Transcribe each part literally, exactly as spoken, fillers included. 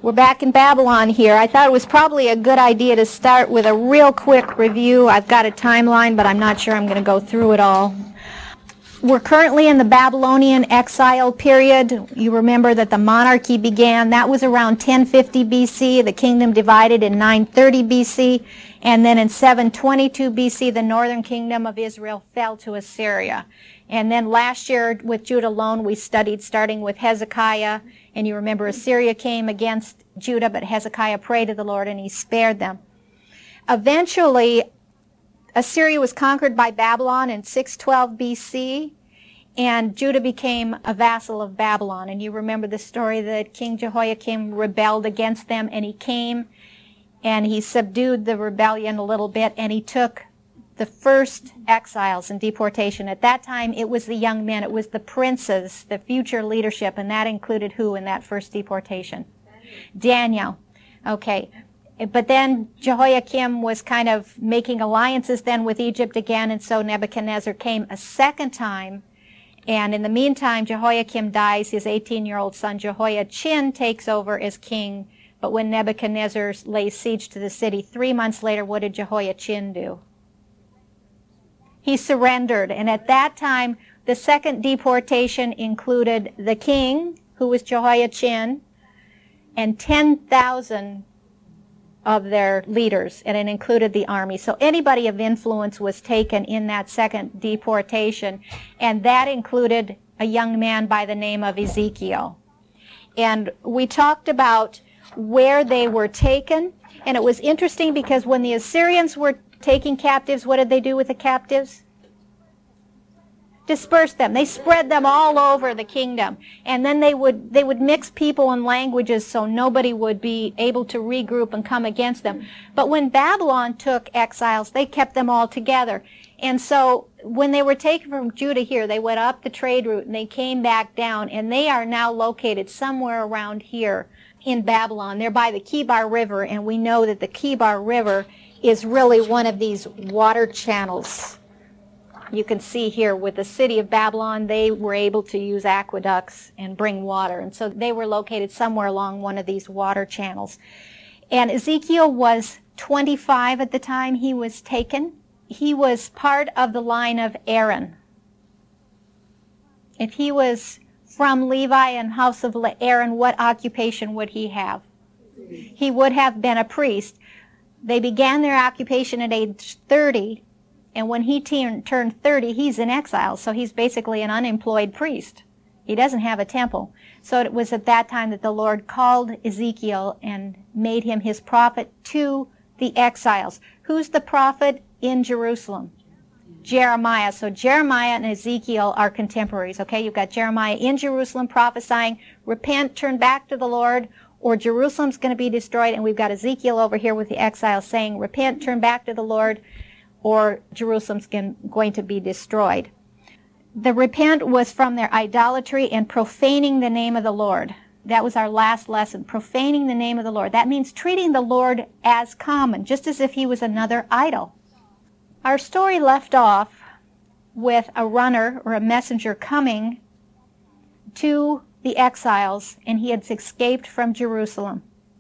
We're back in Babylon here. I thought it was probably a good idea to start with a real quick review. I've got a timeline, but I'm not sure I'm going to go through it all. We're currently in the Babylonian exile period. You remember that the monarchy began. That was around ten fifty B C. The kingdom divided in nine thirty B C. And then in seven twenty-two B C, the northern kingdom of Israel fell to Assyria. And then last year with Judah alone, we studied starting with Hezekiah. And you remember Assyria came against Judah, but Hezekiah prayed to the Lord and he spared them. Eventually, Assyria was conquered by Babylon in six twelve B C, and Judah became a vassal of Babylon. And you remember the story that King Jehoiakim rebelled against them, and he came and he subdued the rebellion a little bit, and he took the first exiles in deportation. At that time, it was the young men, it was the princes, the future leadership, and that included who in that first deportation? Daniel. Okay. But then Jehoiakim was kind of making alliances then with Egypt again, and so Nebuchadnezzar came a second time. And in the meantime, Jehoiakim dies. His eighteen-year-old son Jehoiachin takes over as king. But when Nebuchadnezzar lays siege to the city, three months later, what did Jehoiachin do? He surrendered. And at that time, the second deportation included the king, who was Jehoiachin, and ten thousand of their leaders, and it included the army. So anybody of influence was taken in that second deportation, and that included a young man by the name of Ezekiel. And we talked about where they were taken, and it was interesting because when the Assyrians were taking captives, what did they do with the captives? Disperse them. They spread them all over the kingdom. And then they would they would mix people and languages so nobody would be able to regroup and come against them. But when Babylon took exiles, they kept them all together. And so when they were taken from Judah here, they went up the trade route and they came back down, and they are now located somewhere around here in Babylon. They're by the Kibar River, and we know that the Kibar River is really one of these water channels. You can see here with the city of Babylon, they were able to use aqueducts and bring water. And so they were located somewhere along one of these water channels. And Ezekiel was twenty-five at the time he was taken. He was part of the line of Aaron. If he was from Levi and house of Aaron, what occupation would he have? He would have been a priest. They began their occupation at age thirty. And when he t- turned thirty, he's in exile, so he's basically an unemployed priest. He doesn't have a temple. So it was at that time that the Lord called Ezekiel and made him his prophet to the exiles. Who's the prophet in Jerusalem? Jeremiah. So Jeremiah and Ezekiel are contemporaries, okay? You've got Jeremiah in Jerusalem prophesying, repent, turn back to the Lord, or Jerusalem's going to be destroyed. And we've got Ezekiel over here with the exiles saying, repent, turn back to the Lord, or Jerusalem's going to be destroyed. The repent was from their idolatry and profaning the name of the Lord. That was our last lesson, profaning the name of the Lord. That means treating the Lord as common, just as if he was another idol. Our story left off with a runner or a messenger coming to the exiles, and he had escaped from Jerusalem.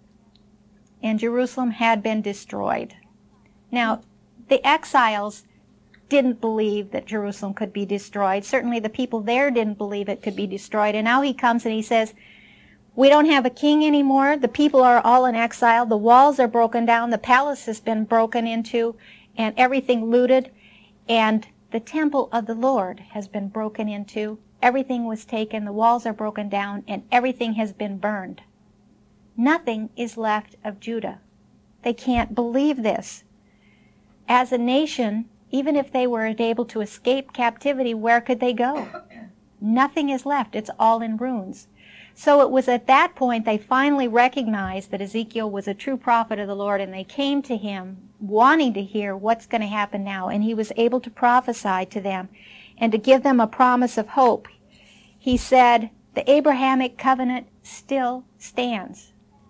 And Jerusalem had been destroyed. Now, the exiles didn't believe that Jerusalem could be destroyed. Certainly the people there didn't believe it could be destroyed. And now he comes and he says, we don't have a king anymore. The people are all in exile. The walls are broken down. The palace has been broken into and everything looted. And the temple of the Lord has been broken into. Everything was taken. The walls are broken down and everything has been burned. Nothing is left of Judah. They can't believe this. As a nation, even if they were able to escape captivity, where could they go? Nothing is left. It's all in ruins. So it was at that point they finally recognized that Ezekiel was a true prophet of the Lord, and they came to him wanting to hear what's going to happen now. And he was able to prophesy to them and to give them a promise of hope. He said, the Abrahamic covenant still stands.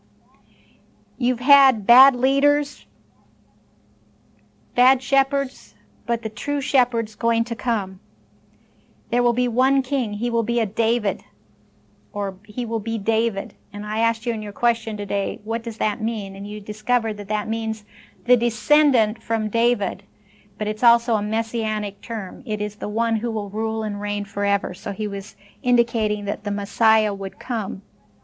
You've had bad leaders, bad shepherds, but the true shepherd's going to come. There will be one king. He will be a David. or he will be David. And I asked you in your question today, what does that mean? And you discovered that that means the descendant from David, but it's also a messianic term. It is the one who will rule and reign forever. So he was indicating that the Messiah would come.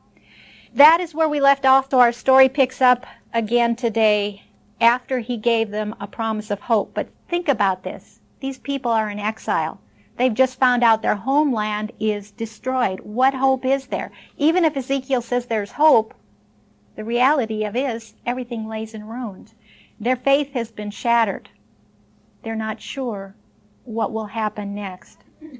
That is where we left off, so our story picks up again today after he gave them a promise of hope. But think about this. These people are in exile. They've just found out their homeland is destroyed. What hope is there? Even if Ezekiel says there's hope, the reality of it is everything lays in ruins. Their faith has been shattered. They're not sure what will happen next.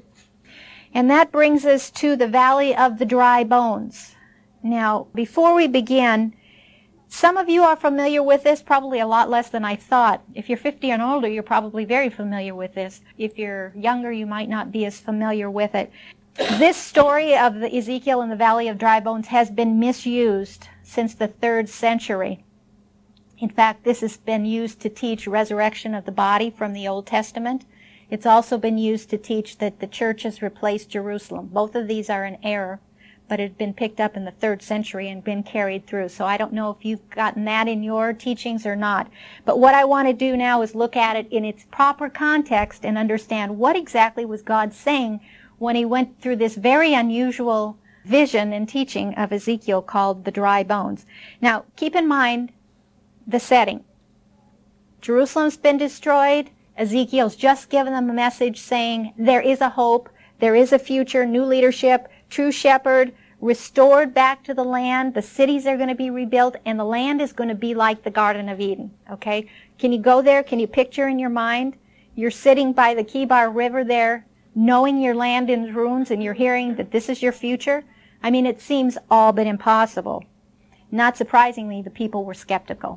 And that brings us to the Valley of the Dry Bones. Now, before we begin, some of you are familiar with this, probably a lot less than I thought. If you're fifty and older, you're probably very familiar with this. If you're younger, you might not be as familiar with it. This story of the Ezekiel in the Valley of Dry Bones has been misused since the third century. In fact, this has been used to teach resurrection of the body from the Old Testament. It's also been used to teach that the church has replaced Jerusalem. Both of these are an error, but it had been picked up in the third century and been carried through. So I don't know if you've gotten that in your teachings or not. But what I want to do now is look at it in its proper context and understand what exactly was God saying when he went through this very unusual vision and teaching of Ezekiel called the dry bones. Now, keep in mind the setting. Jerusalem's been destroyed. Ezekiel's just given them a message saying there is a hope, there is a future, new leadership, true shepherd, restored back to the land. The cities are going to be rebuilt, and the land is going to be like the Garden of Eden. Okay? Can you go there? Can you picture in your mind? You're sitting by the Kibar River there, knowing your land in ruins, and you're hearing that this is your future? I mean, it seems all but impossible. Not surprisingly, the people were skeptical.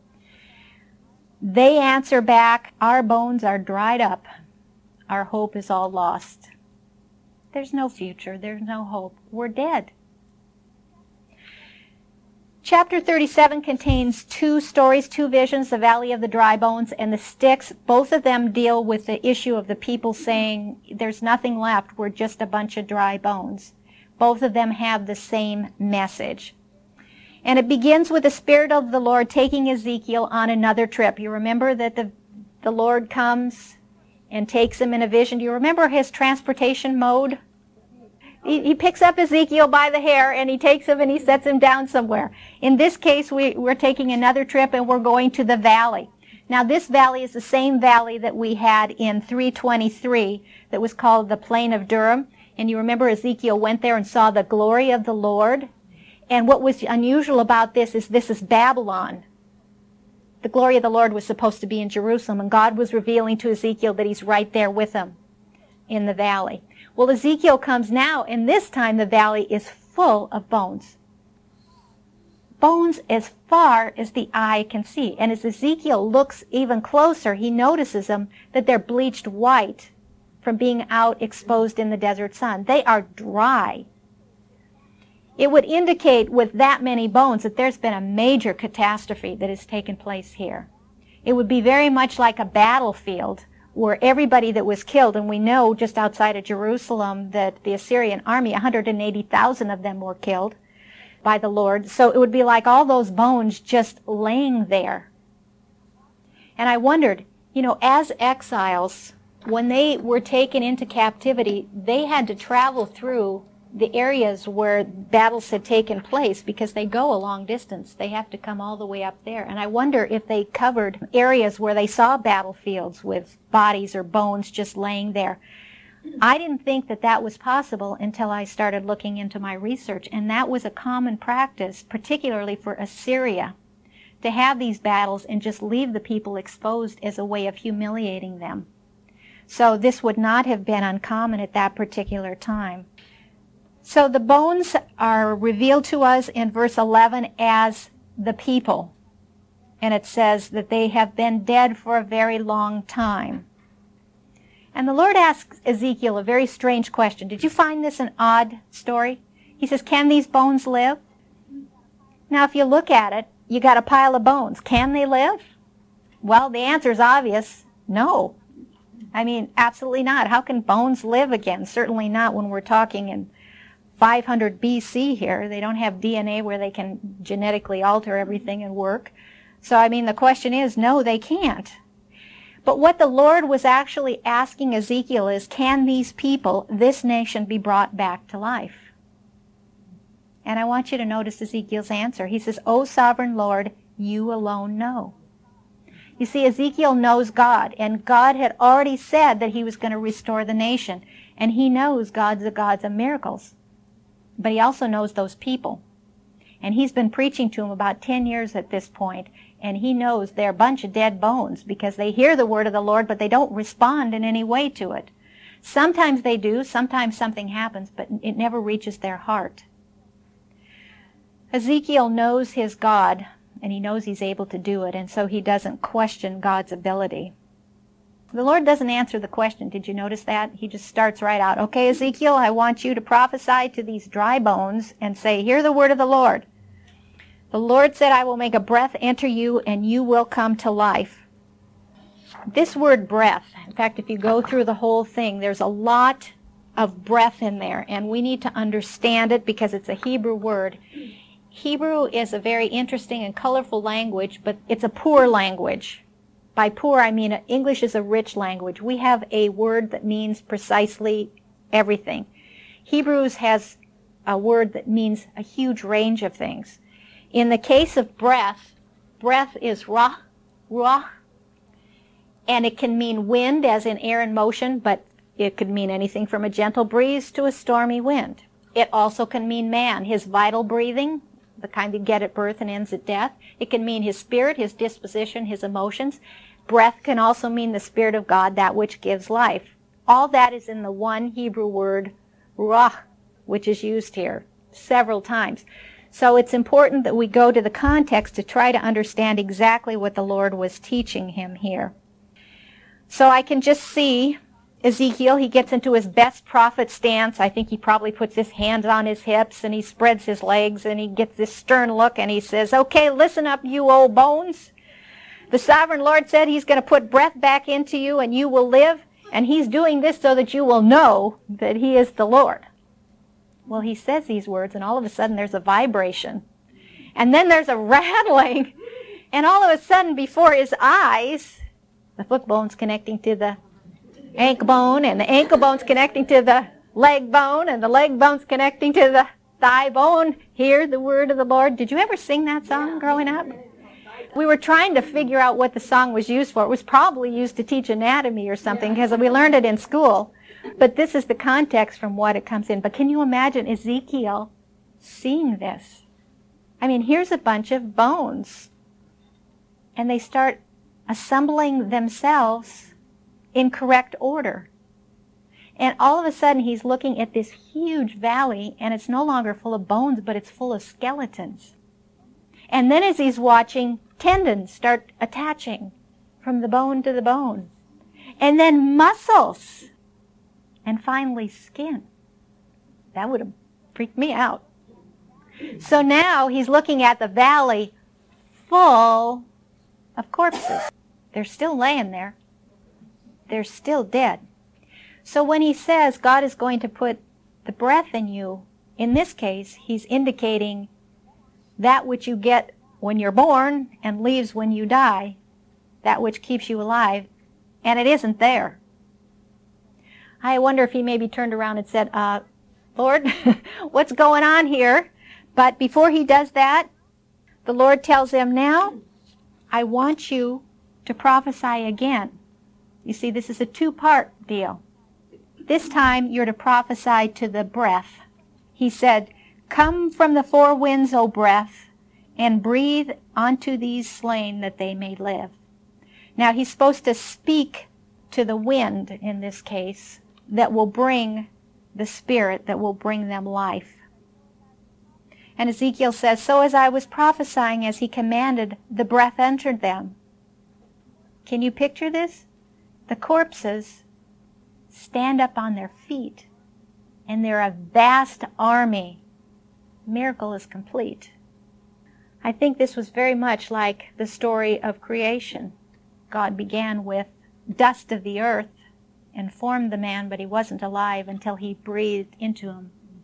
They answer back, our bones are dried up. Our hope is all lost. There's no future. There's no hope. We're dead. Chapter thirty-seven contains two stories, two visions, the Valley of the Dry Bones and the Sticks. Both of them deal with the issue of the people saying, there's nothing left. We're just a bunch of dry bones. Both of them have the same message. And it begins with the Spirit of the Lord taking Ezekiel on another trip. You remember that the, the Lord comes and takes him in a vision. Do you remember his transportation mode? He, he picks up Ezekiel by the hair and he takes him and he sets him down somewhere. In this case, we, we're taking another trip and we're going to the valley. Now, this valley is the same valley that we had in three twenty-three that was called the Plain of Durham. And you remember Ezekiel went there and saw the glory of the Lord. And what was unusual about this is this is Babylon. The glory of the Lord was supposed to be in Jerusalem, and God was revealing to Ezekiel that he's right there with him in the valley. Well, Ezekiel comes now, and this time the valley is full of bones. Bones as far as the eye can see. And as Ezekiel looks even closer, he notices them that they're bleached white from being out exposed in the desert sun. They are dry. It would indicate with that many bones that there's been a major catastrophe that has taken place here. It would be very much like a battlefield where everybody that was killed, and we know just outside of Jerusalem that the Assyrian army, one hundred eighty thousand of them were killed by the Lord. So it would be like all those bones just laying there. And I wondered, you know, as exiles, when they were taken into captivity, they had to travel through the areas where battles had taken place because they go a long distance. They have to come all the way up there. And I wonder if they covered areas where they saw battlefields with bodies or bones just laying there. I didn't think that that was possible until I started looking into my research. And that was a common practice, particularly for Assyria, to have these battles and just leave the people exposed as a way of humiliating them. So this would not have been uncommon at that particular time. So the bones are revealed to us in verse eleven as the people. And it says that they have been dead for a very long time. And the Lord asks Ezekiel a very strange question. Did you find this an odd story? He says, can these bones live? Now, if you look at it, you got a pile of bones. Can they live? Well, the answer is obvious. No. I mean, absolutely not. How can bones live again? Certainly not when we're talking in five hundred B C here. They don't have D N A where they can genetically alter everything and work. So, I mean, the question is, no, they can't. But what the Lord was actually asking Ezekiel is, can these people, this nation, be brought back to life? And I want you to notice Ezekiel's answer. He says, O sovereign Lord, you alone know. You see, Ezekiel knows God, and God had already said that he was going to restore the nation. And he knows God's the God of miracles. But he also knows those people. And he's been preaching to them about ten years at this point, and he knows they're a bunch of dead bones because they hear the word of the Lord, but they don't respond in any way to it. Sometimes they do, sometimes something happens, but it never reaches their heart. Ezekiel knows his God, and he knows he's able to do it, and so he doesn't question God's ability. The Lord doesn't answer the question. Did you notice that? He just starts right out. Okay, Ezekiel, I want you to prophesy to these dry bones and say, hear the word of the Lord. The Lord said, I will make a breath enter you and you will come to life. This word breath, in fact, if you go through the whole thing, there's a lot of breath in there, and we need to understand it because it's a Hebrew word. Hebrew is a very interesting and colorful language, but it's a poor language. By poor, I mean English is a rich language. We have a word that means precisely everything. Hebrews has a word that means a huge range of things. In the case of breath, breath is ruach, ruach, and it can mean wind, as in air in motion, but it could mean anything from a gentle breeze to a stormy wind. It also can mean man, his vital breathing, the kind you get at birth and ends at death. It can mean his spirit, his disposition, his emotions. Breath can also mean the Spirit of God, that which gives life. All that is in the one Hebrew word, ruach, which is used here several times. So it's important that we go to the context to try to understand exactly what the Lord was teaching him here. So I can just see Ezekiel, he gets into his best prophet stance. I think he probably puts his hands on his hips and he spreads his legs and he gets this stern look and he says, okay, listen up, you old bones. The sovereign Lord said he's going to put breath back into you and you will live, and he's doing this so that you will know that he is the Lord. Well, he says these words, and all of a sudden there's a vibration. And then there's a rattling, and all of a sudden before his eyes, the foot bone's connecting to the ankle bone, and the ankle bone's connecting to the leg bone, and the leg bone's connecting to the thigh bone. Hear the word of the Lord. Did you ever sing that song growing up? We were trying to figure out what the song was used for. It was probably used to teach anatomy or something because we learned it in school. But this is the context from what it comes in. But can you imagine Ezekiel seeing this? I mean, here's a bunch of bones. And they start assembling themselves in correct order. And all of a sudden he's looking at this huge valley, and it's no longer full of bones, but it's full of skeletons. And then as he's watching, tendons start attaching from the bone to the bone. And then muscles. And finally skin. That would have freaked me out. So now he's looking at the valley full of corpses. They're still laying there. They're still dead. So when he says God is going to put the breath in you, in this case, he's indicating that which you get when you're born and leaves when you die, that which keeps you alive, and it isn't there. I wonder if he maybe turned around and said, uh, Lord, what's going on here? But before he does that, the Lord tells him, now, I want you to prophesy again. You see, this is a two-part deal. This time, you're to prophesy to the breath. He said, come from the four winds, O breath, and breathe onto these slain that they may live. Now, he's supposed to speak to the wind, in this case, that will bring the spirit, that will bring them life. And Ezekiel says, so as I was prophesying as he commanded, the breath entered them. Can you picture this? The corpses stand up on their feet, and they're a vast army. Miracle is complete. I think this was very much like the story of creation. God began with dust of the earth and formed the man, but he wasn't alive until he breathed into him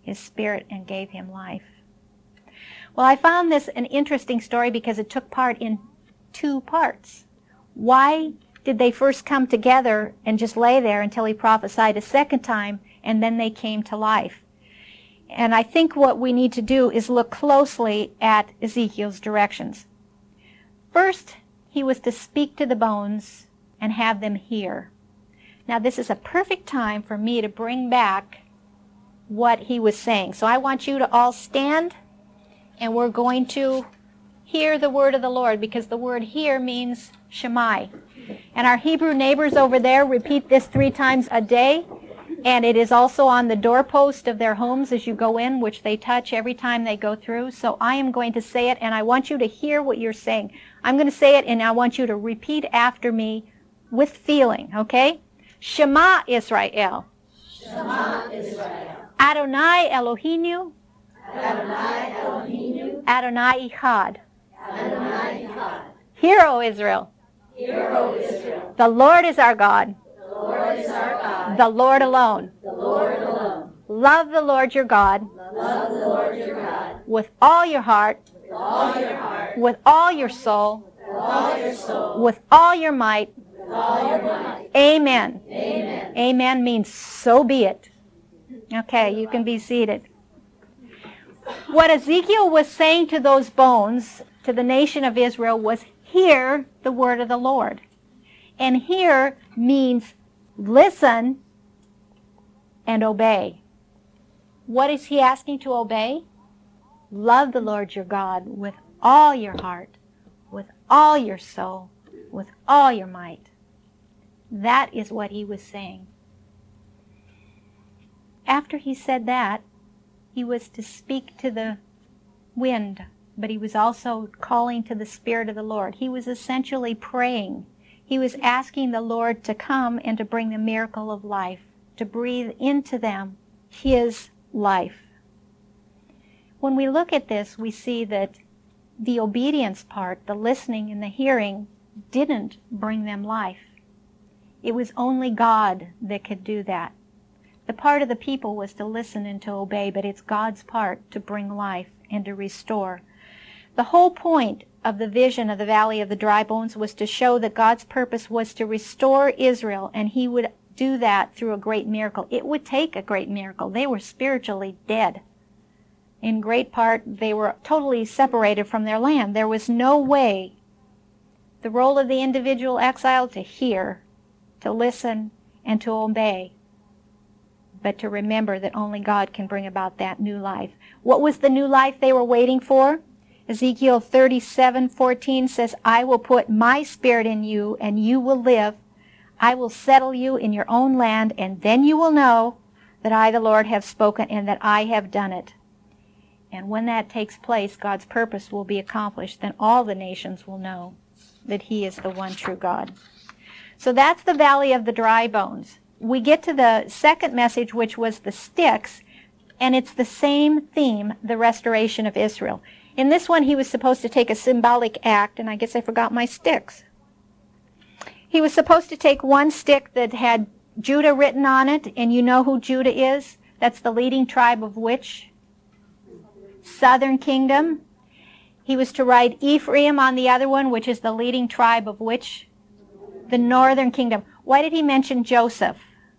his spirit and gave him life. Well, I found this an interesting story because it took part in two parts. Why did they first come together and just lay there until he prophesied a second time, and then they came to life? And I think what we need to do is look closely at Ezekiel's directions. First, he was to speak to the bones and have them hear. Now, this is a perfect time for me to bring back what he was saying. So I want you to all stand, and we're going to hear the word of the Lord, because the word hear means Shemai. And our Hebrew neighbors over there repeat this three times a day, and it is also on the doorpost of their homes as you go in, which they touch every time they go through. So I am going to say it, and I want you to hear what you're saying. I'm going to say it, and I want you to repeat after me with feeling, okay? Shema Israel. Shema Israel. Adonai Eloheinu. Adonai Eloheinu. Adonai Echad. Adonai Echad. Hear, O Israel. Hear, O Israel. The Lord is our God. The Lord is our God. The Lord alone. The Lord alone. Love the Lord your God. Love the Lord your God. With all your heart. With all your heart. With all your soul. With all your soul. With all your might. With all your might. Amen. Amen. Amen means so be it. Okay, you can be seated. What Ezekiel was saying to those bones, to the nation of Israel, was hear the word of the Lord. And hear means listen and obey. What is he asking to obey? Love the Lord your God with all your heart, with all your soul, with all your might. That is what he was saying. After he said that, he was to speak to the wind, but he was also calling to the Spirit of the Lord. He was essentially praying. He was asking the Lord to come and to bring the miracle of life, to breathe into them his life. When we look at this, we see that the obedience part, the listening and the hearing, didn't bring them life. It was only God that could do that. The part of the people was to listen and to obey, but it's God's part to bring life and to restore. The whole point of the vision of the Valley of the Dry Bones was to show that God's purpose was to restore Israel, and he would do that through a great miracle. It would take a great miracle. They were spiritually dead. In great part, they were totally separated from their land. There was no way. The role of the individual exile to hear, to listen, and to obey, but to remember that only God can bring about that new life. What was the new life they were waiting for? Ezekiel thirty-seven fourteen says, I will put my spirit in you, and you will live. I will settle you in your own land, and then you will know that I, the Lord, have spoken, and that I have done it. And when that takes place, God's purpose will be accomplished. Then all the nations will know that he is the one true God. So that's the Valley of the Dry Bones. We get to the second message, which was the sticks, and it's the same theme, the restoration of Israel. In this one, he was supposed to take a symbolic act, and I guess I forgot my sticks. He was supposed to take one stick that had Judah written on it, and you know who Judah is? That's the leading tribe of which? Southern kingdom. He was to write Ephraim on the other one, which is the leading tribe of which? The northern kingdom. Why did he mention Joseph?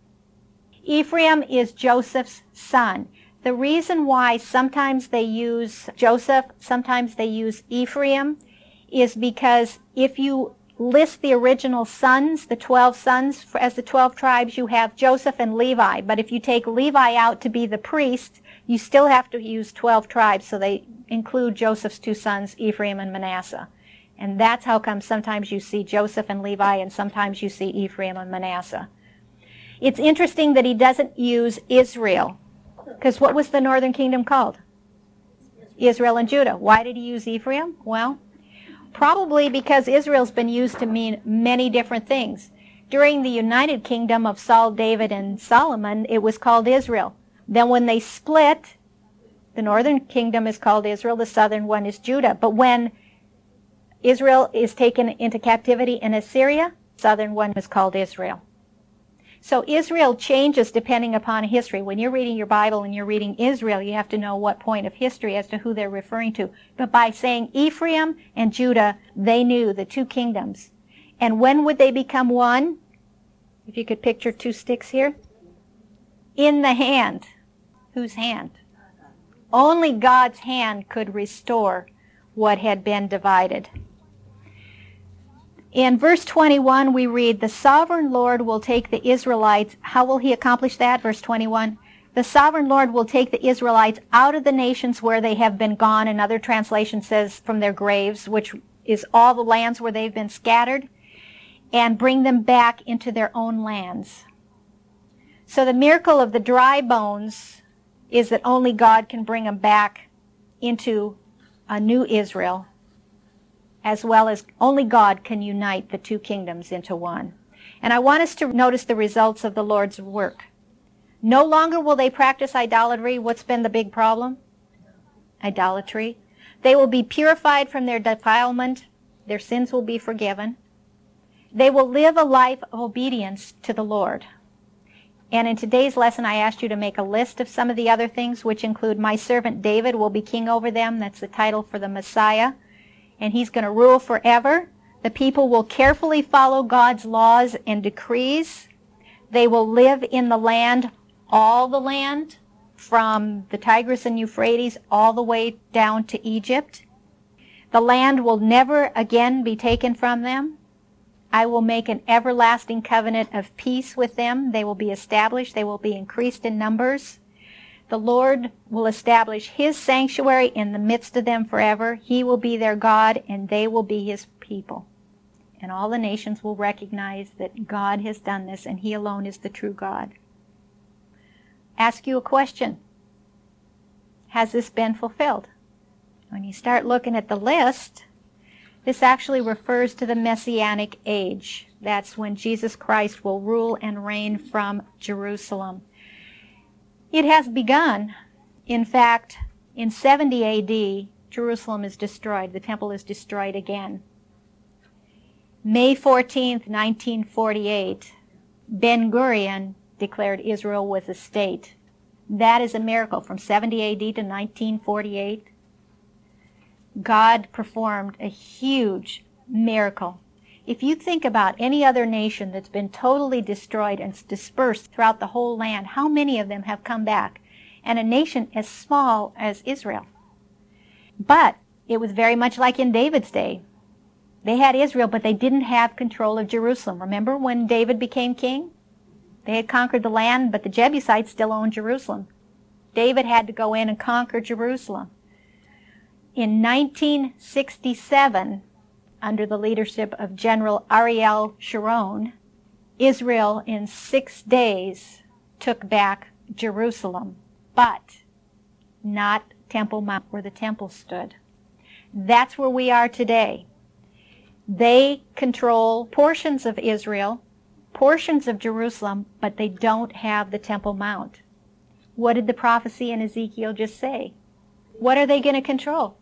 Ephraim is Joseph's son. The reason why sometimes they use Joseph, sometimes they use Ephraim, is because if you list the original sons, the twelve sons, as the twelve tribes, you have Joseph and Levi. But if you take Levi out to be the priest, you still have to use twelve tribes, so they include Joseph's two sons, Ephraim and Manasseh. And that's how come sometimes you see Joseph and Levi, and sometimes you see Ephraim and Manasseh. It's interesting that he doesn't use Israel, because what was the northern kingdom called? Israel and Judah. Why did he use Ephraim? Well, probably because Israel's been used to mean many different things. During the United Kingdom of Saul, David, and Solomon, it was called Israel. Then when they split, the northern kingdom is called Israel, the southern one is Judah. But when Israel is taken into captivity in Assyria, the southern one is called Israel. So Israel changes depending upon history. When you're reading your Bible and you're reading Israel, you have to know what point of history as to who they're referring to. But by saying Ephraim and Judah, they knew the two kingdoms. And when would they become one? If you could picture two sticks here. In the hand. Whose hand? Only God's hand could restore what had been divided. In verse twenty-one, we read, the sovereign Lord will take the Israelites. How will he accomplish that? Verse twenty-one. The sovereign Lord will take the Israelites out of the nations where they have been gone. Another translation says from their graves, which is all the lands where they've been scattered, and bring them back into their own lands. So the miracle of the dry bones is that only God can bring them back into a new Israel, as well as only God can unite the two kingdoms into one. And I want us to notice the results of the Lord's work. No longer will they practice idolatry. What's been the big problem? Idolatry. They will be purified from their defilement. Their sins will be forgiven. They will live a life of obedience to the Lord. And in today's lesson, I asked you to make a list of some of the other things, which include my servant David will be king over them. That's the title for the Messiah. And he's going to rule forever. The people will carefully follow God's laws and decrees. They will live in the land, all the land, from the Tigris and Euphrates all the way down to Egypt. The land will never again be taken from them. I will make an everlasting covenant of peace with them. They will be established. They will be increased in numbers. The Lord will establish his sanctuary in the midst of them forever. He will be their God, and they will be his people. And all the nations will recognize that God has done this, and he alone is the true God. Ask you a question. Has this been fulfilled? When you start looking at the list, this actually refers to the Messianic age. That's when Jesus Christ will rule and reign from Jerusalem. It has begun. In fact, in seventy A D, Jerusalem is destroyed. The temple is destroyed again. May fourteenth, nineteen forty-eight, Ben-Gurion declared Israel was a state. That is a miracle. From seventy A D to nineteen forty-eight, God performed a huge miracle. If you think about any other nation that's been totally destroyed and dispersed throughout the whole land, how many of them have come back? And a nation as small as Israel. But it was very much like in David's day. They had Israel, but they didn't have control of Jerusalem. Remember when David became king? They had conquered the land, but the Jebusites still owned Jerusalem. David had to go in and conquer Jerusalem. In nineteen sixty-seven, under the leadership of General Ariel Sharon, Israel in six days took back Jerusalem, but not Temple Mount where the temple stood. That's where we are today. They control portions of Israel, portions of Jerusalem, but they don't have the Temple Mount. What did the prophecy in Ezekiel just say? What are they going to control?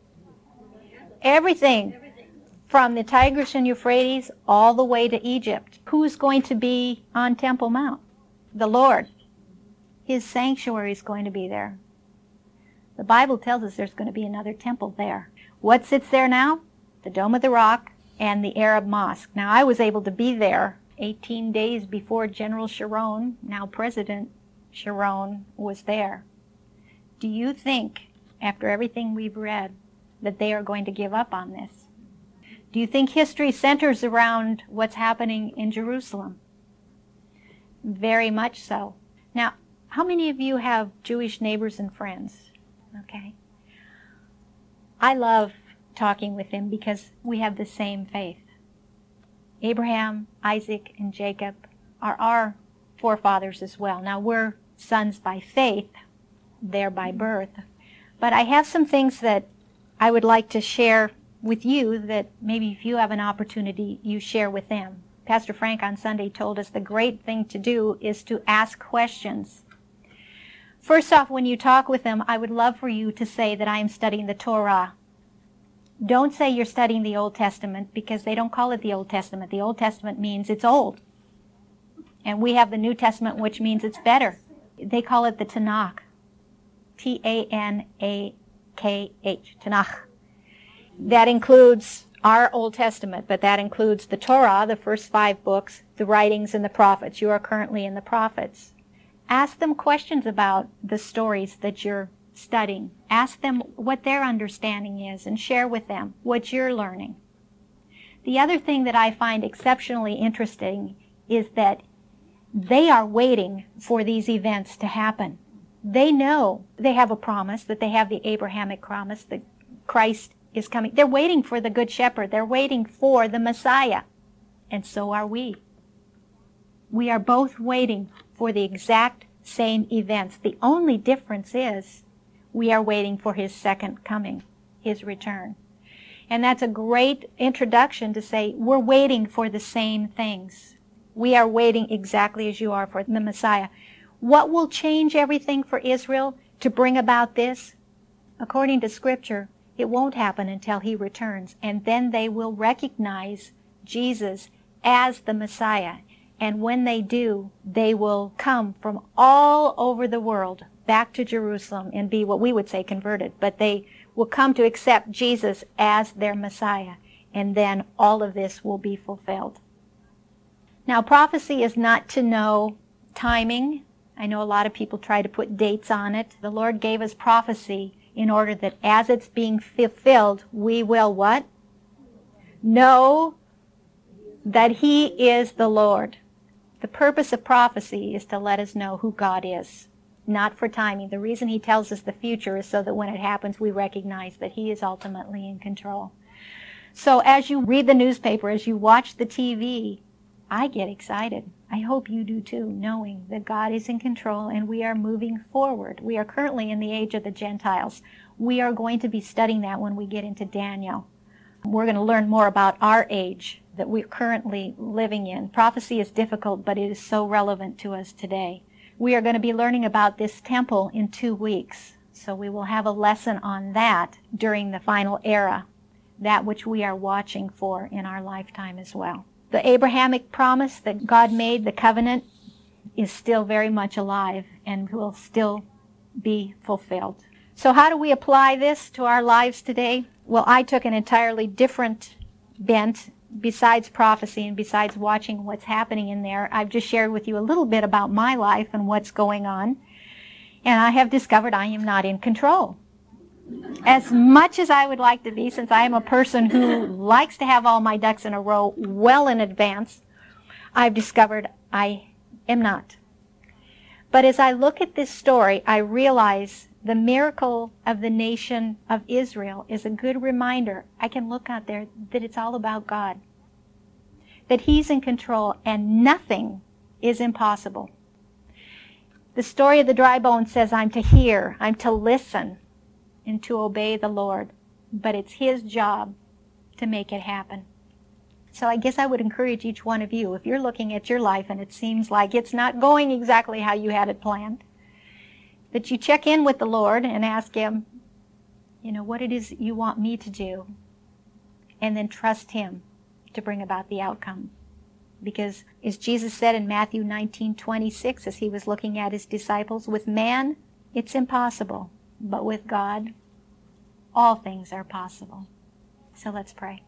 Everything. From the Tigris and Euphrates all the way to Egypt. Who's going to be on Temple Mount? The Lord. His sanctuary is going to be there. The Bible tells us there's going to be another temple there. What sits there now? The Dome of the Rock and the Arab Mosque. Now, I was able to be there eighteen days before General Sharon, now President Sharon, was there. Do you think, after everything we've read, that they are going to give up on this? Do you think history centers around what's happening in Jerusalem? Very much so. Now, how many of you have Jewish neighbors and friends? Okay. I love talking with them because we have the same faith. Abraham, Isaac, and Jacob are our forefathers as well. Now, we're sons by faith, they're by birth. But I have some things that I would like to share with you that maybe if you have an opportunity, you share with them. Pastor Frank on Sunday told us the great thing to do is to ask questions. First off, when you talk with them, I would love for you to say that I am studying the Torah. Don't say you're studying the Old Testament, because they don't call it the Old Testament. The Old Testament means it's old. And we have the New Testament, which means it's better. They call it the Tanakh. T A N A K H. Tanakh. That includes our Old Testament, but that includes the Torah, the first five books, the writings, and the prophets. You are currently in the prophets. Ask them questions about the stories that you're studying. Ask them what their understanding is and share with them what you're learning. The other thing that I find exceptionally interesting is that they are waiting for these events to happen. They know they have a promise, that they have the Abrahamic promise that Christ is coming. They're waiting for the Good Shepherd. They're waiting for the Messiah. And so are we. We are both waiting for the exact same events. The only difference is we are waiting for his second coming, his return. And that's a great introduction to say we're waiting for the same things. We are waiting exactly as you are for the Messiah. What will change everything for Israel to bring about this? According to Scripture, it won't happen until he returns, and then they will recognize Jesus as the Messiah. And when they do, they will come from all over the world back to Jerusalem and be what we would say converted, but they will come to accept Jesus as their Messiah, and then all of this will be fulfilled. Now, prophecy is not to know timing. I know a lot of people try to put dates on it. The Lord gave us prophecy in order that as it's being fulfilled, we will what? Know that he is the Lord. The purpose of prophecy is to let us know who God is, not for timing. The reason he tells us the future is so that when it happens, we recognize that he is ultimately in control. So as you read the newspaper, as you watch the T V, I get excited. I hope you do too, knowing that God is in control and we are moving forward. We are currently in the age of the Gentiles. We are going to be studying that when we get into Daniel. We're going to learn more about our age that we're currently living in. Prophecy is difficult, but it is so relevant to us today. We are going to be learning about this temple in two weeks. So we will have a lesson on that during the final era, that which we are watching for in our lifetime as well. The Abrahamic promise that God made, the covenant, is still very much alive and will still be fulfilled. So how do we apply this to our lives today? Well, I took an entirely different bent besides prophecy and besides watching what's happening in there. I've just shared with you a little bit about my life and what's going on. And I have discovered I am not in control. As much as I would like to be, since I am a person who likes to have all my ducks in a row well in advance, I've discovered I am not. But as I look at this story, I realize the miracle of the nation of Israel is a good reminder. I can look out there that it's all about God, that he's in control and nothing is impossible. The story of the dry bones says I'm to hear, I'm to listen, and to obey the Lord. But it's his job to make it happen. So I guess I would encourage each one of you, if you're looking at your life and it seems like it's not going exactly how you had it planned, that you check in with the Lord and ask him, you know, what it is you want me to do, and then trust him to bring about the outcome. Because as Jesus said in Matthew nineteen twenty-six, as he was looking at his disciples, with man, it's impossible. But with God, all things are possible. So let's pray.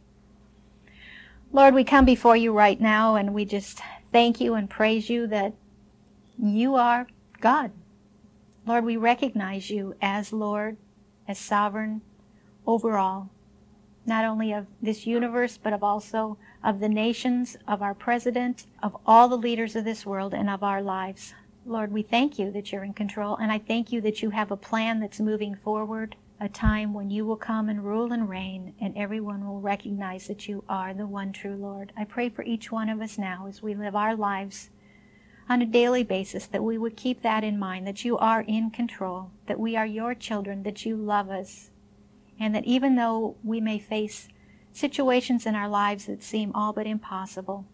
Lord, we come before you right now and we just thank you and praise you that you are God. Lord, we recognize you as Lord, as sovereign over all, not only of this universe, but of also of the nations, of our president, of all the leaders of this world, and of our lives. Lord, we thank you that you're in control, and I thank you that you have a plan that's moving forward, a time when you will come and rule and reign, and everyone will recognize that you are the one true Lord. I pray for each one of us now as we live our lives on a daily basis, that we would keep that in mind, that you are in control, that we are your children, that you love us, and that even though we may face situations in our lives that seem all but impossible,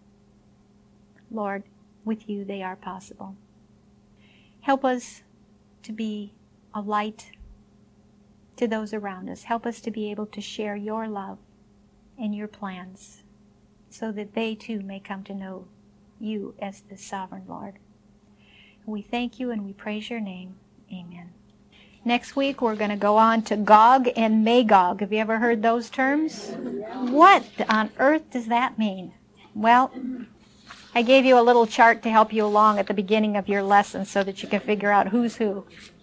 Lord, with you they are possible. Help us to be a light to those around us. Help us to be able to share your love and your plans so that they too may come to know you as the sovereign Lord. We thank you and we praise your name. Amen. Next week, we're going to go on to Gog and Magog. Have you ever heard those terms? What on earth does that mean? Well, I gave you a little chart to help you along at the beginning of your lesson so that you can figure out who's who.